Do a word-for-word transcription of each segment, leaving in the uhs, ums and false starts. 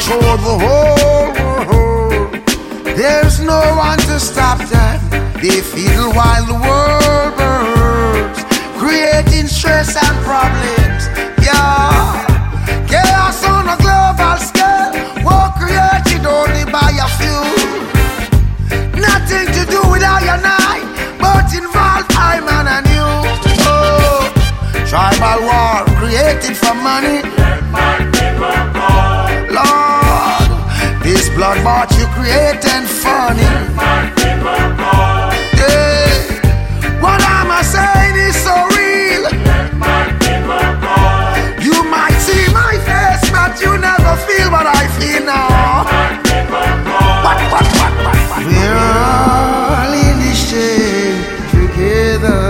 control the whole world. There's no one to stop them. They feel while the world burns, creating stress and problems. Yeah, chaos on a global scale, war created only by a few. Nothing to do with I and I, but involve I, man, and you. Oh, tribal war created for money. Let my people go. Lord, this bloodbath you creating funny. Let my people go. Yeah, what am I saying is so real. Let my people go. You might see my face, but you never feel what I feel now. Let my people go. What, what, what, what, what? We're all in this chain together.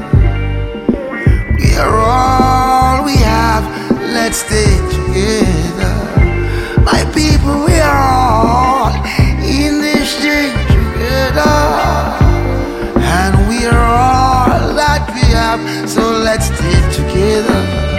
We're all we have. Let's stay together. My people, we are all in this chain together. And we are all that we have. So let's stay together.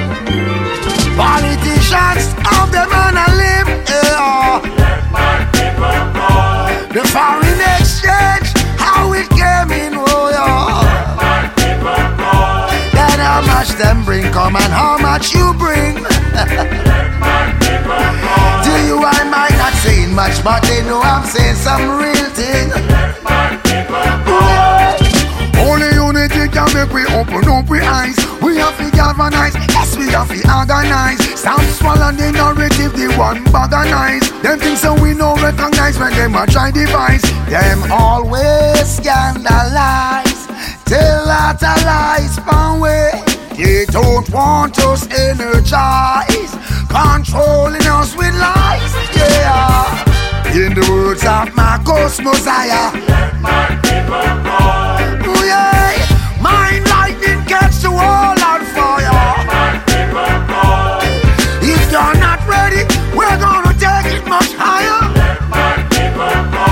Politicians of them on a limb, yeah. Let my people go. The foreign exchange, how it came in, oh yeah. Let my people go. Then how much them bring, come and how much you bring. Let my people go. To you I might not saying much, but they know I'm saying some real thing. Let my people go. Only unity can make we open up we eyes. We have to galvanize, yes we have to organize. Some swallow the narrative, the one organize. Them things so we no recognize when them a try device. Them always scandalize, tell lot of lies one way. They don't want us energized, controlling us with lies, yeah. In the words of Marcos Mosiah, Let my people go. oh yeah, mind lightning catch the wall on fire. Let my people go. If you're not ready, we're gonna take it much higher. Let my people go.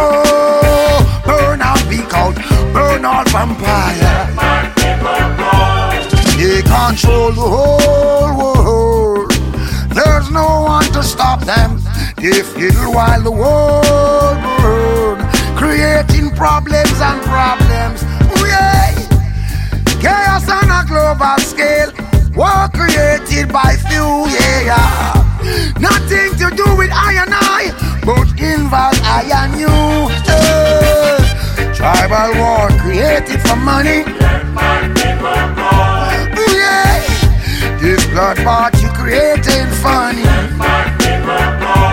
Oh, burn out, peak out, burn out vampire. Let my people go. They control the whole world. There's no one to stop them. They fiddle while the world burn, creating problems and problems. Oh yeah, chaos on a global scale, war created by few. Yeah, nothing to do with I and I, but involve I and you. Uh, tribal war created for money. Let my people go. Oh yeah, this bloodbath you creating funny. Let my people go.